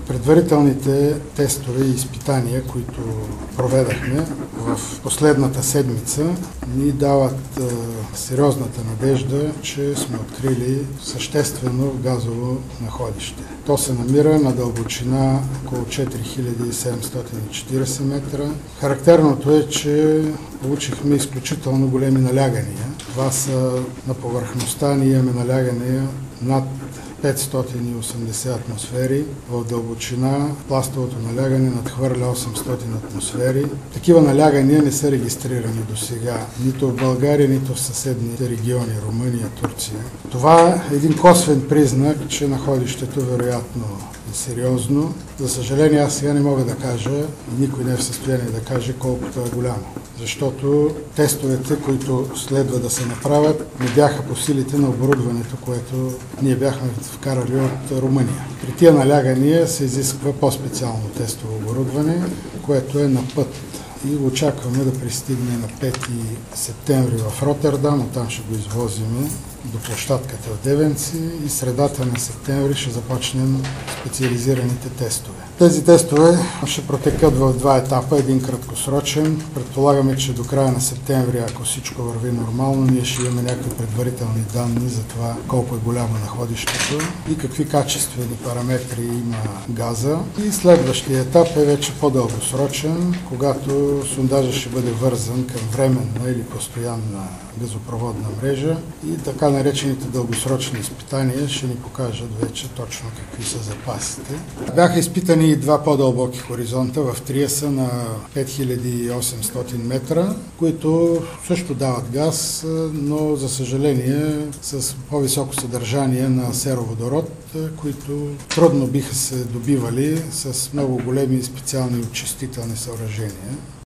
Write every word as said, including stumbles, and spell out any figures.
Предварителните тестове и изпитания, които проведахме в последната седмица, ни дават е, сериозната надежда, че сме открили съществено газово находище. То се намира на дълбочина около четири хиляди седемстотин и четиридесет метра. Характерното е, че получихме изключително големи налягания. Това са на повърхността, ние имаме налягания над петстотин и осемдесет атмосфери, в дълбочина пластовото налягане надхвърля осемстотин атмосфери. Такива налягания не са регистрирани до сега, нито в България, нито в съседните региони, Румъния, Турция. Това е един косвен признак, че находището вероятно е сериозно. За съжаление, аз сега не мога да кажа, и никой не е в състояние да каже колкото е голямо. Защото тестовете, които следва да се направят, не бяха по силите на оборудването, което ние бяхме вкарали от Румъния. При тия налягания се изисква по-специално тестово оборудване, което е на път. И очакваме да пристигне на пети септември в Ротердам, оттам ще го извозим до площадката в Девенци и средата на септември ще започнем специализираните тестове. Тези тестове ще протекат в два етапа, един краткосрочен. Предполагаме, че до края на септември, ако всичко върви нормално, ние ще имаме някакви предварителни данни за това колко е голямо находището и какви качествени параметри има газа. И следващия етап е вече по-дългосрочен, когато сондажът ще бъде вързан към временна или постоянна газопроводна мрежа и така наречените дългосрочни изпитания ще ни покажат вече точно какви са запасите. Бяха изпитани и два по-дълбоки хоризонта в Триеса на пет хиляди и осемстотин метра, които също дават газ, но за съжаление с по-високо съдържание на сероводород, които трудно биха се добивали с много големи специални очистителни съоръжения.